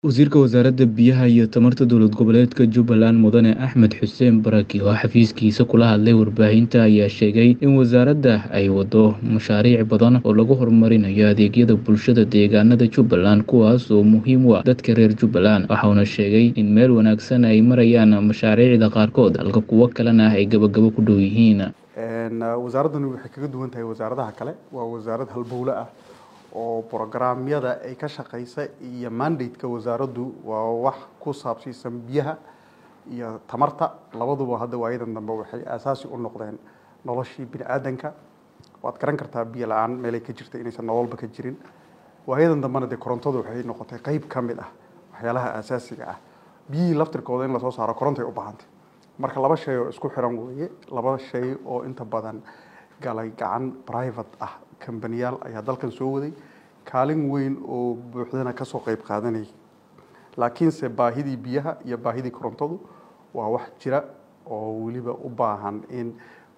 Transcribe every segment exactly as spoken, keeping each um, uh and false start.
Wasiirka Wasaaradda Biyaha iyo Tamarta Dowlad Goboleedka Jubbaland Mudane Axmed Xuseen Baraki oo xafiiskiisa kula hadlay warbaahinta ayaa sheegay in wasaaradda ay waddo mashaariic badan oo lagu horumarinayo adeegyada bulshada deegaanada Jubbaland kuwaas oo muhiim u ah dadka reer Jubbaland. Waxa uuna sheegay in meel wanaagsan ay marayaan mashaariicda qaarkood halka kuwo kalena ay gabagabo ku dhow yihiin. wasaaraddan waxay kaga duwan tahay wasaaradaha kale. Waa wasaarad halbowle ah oo programyada ay ka shaqeysa iyo mandate-ka wasaaraddu waa wax ku saabsan biyaha iyo tamarta labaduba hadda waayadan dambe waxay asaasi u noqdeen noloshii bini'aadanka. waad garan kartaa biyo la'aan meel ay ka jirto inaysan nololba ka jirin. waayadan dambena dee korontadu waxay noqotay qayb ka mid ah waxyaalaha asaasiga ah. biyihii laftirkooda in lasoo saaro korontay u baahantay. marka laba shay oo isku xiran weeye, laba shay oo inta badan galay gacan private ah kambaniyaal ayaa dalkan soo waday kaalin weyn oo buuxdana ka soo qayb qaadanayay. laakiinse baahidii biyaha iyo baahidii korontadu waa wax jira oo weliba u baahan in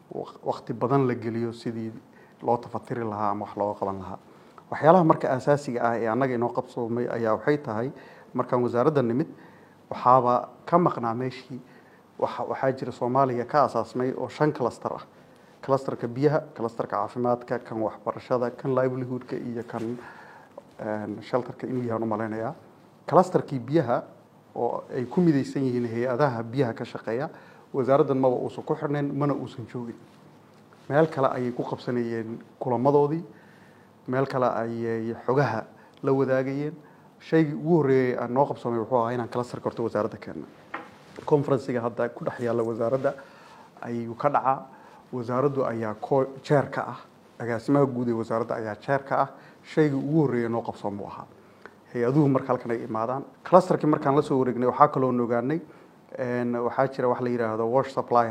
waqti badan la geliyo sidii loo tafatiri lahaa ama wax looga qaban lahaa. waxyaalaha marka asaasiga ah ee annaga inoo qabsoomay ayaa waxay tahay markaan wasaaradda nimid waxaaba ka maqnaa meeshii waxaa jira Soomaaliya ka asaasmay oo shan cluster ah. clusterka biyaha, clusterka caafimaadka, kan waxbarashada, kan livelihoodka iyo kan shelterka inuu yahay umaleynaya. clusterkii biyaha oo ay ku midaysan yihiin hay'adaha biyaha ka shaqeeya wasaaraddan maba uusan ku xirnayn mana uusan joogin. meel kale ayay ku qabsanayeen kulamadoodii, meel kale ayay xogaha la wadaagayeen. shaygii ugu horreeyay aan noo qabsoomay wuxuu ahaa inaan clusterka horta wasaaradda keenno. conference-ga hadda ku dhex yaalla wasaaradda ayuu ka dhacaa. wasaaraddu ayaa chair ka ah, agaasimaha guud ee wasaaradda ayaa chair ka ah. shaygii ugu horreeyay noo qabsoon buu ahaa. hay-aduhu marka halkan ay imaadaan clusterkii markaan la soo wareegnay waxaa kaloo ogaanay waxaa jira wax la yidhaahdo wash supply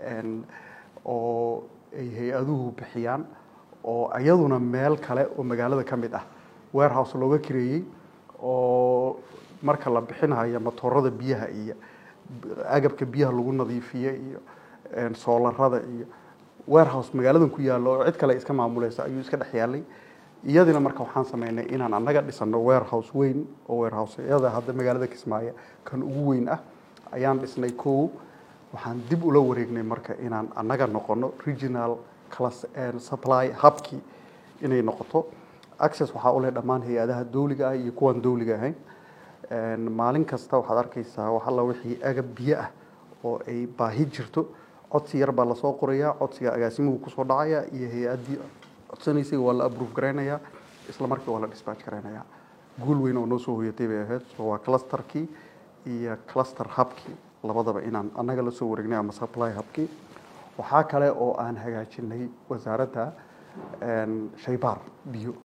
oo ay hay-aduhu bixiyaan oo iyaduna meel kale oo magaalada ka mid ah warehouse looga kireeyey oo marka la bixinayo matoorada biyaha iyo agabka biyaha lagu nadiifiyo iyo soolarada iyo warehouse magaaladan ku yaalo oo cid kale iska maamulaysa ayuu iska dhex yaalay. iyadina marka waxaan sameynay inaan annaga dhisano warehouse weyn oo warehouse-yada hadda magaalada Kismaayo kan ugu weyn ah ayaan dhisnay. koow waxaan dib ula wareegnay marka inaan annaga noqono regional class supply hubkii inay noqoto. access waxaa u leh dhammaan hay-adaha dawliga ah iyo kuwan dawliga ahayn. maalin kasta waxaad arkaysaa wax alla wixii agab biyo ah oo ay baahi jirto codsi yar baa lasoo qorayaa, codsiga agaasimuhu kusoo dhacaya iyo hay-addii codsanaysay waa la approve garaynayaa, isla markii waa la dispatch garaynayaa. guul weyn oo noo soo hoyatay bay ahayd. so waa clusterkii iyo cluster hubkii labadaba inaan annaga la soo wareegnay ama supply hubkii. waxaa kale oo aan hagaajinay wasaaradda shaybaar biyo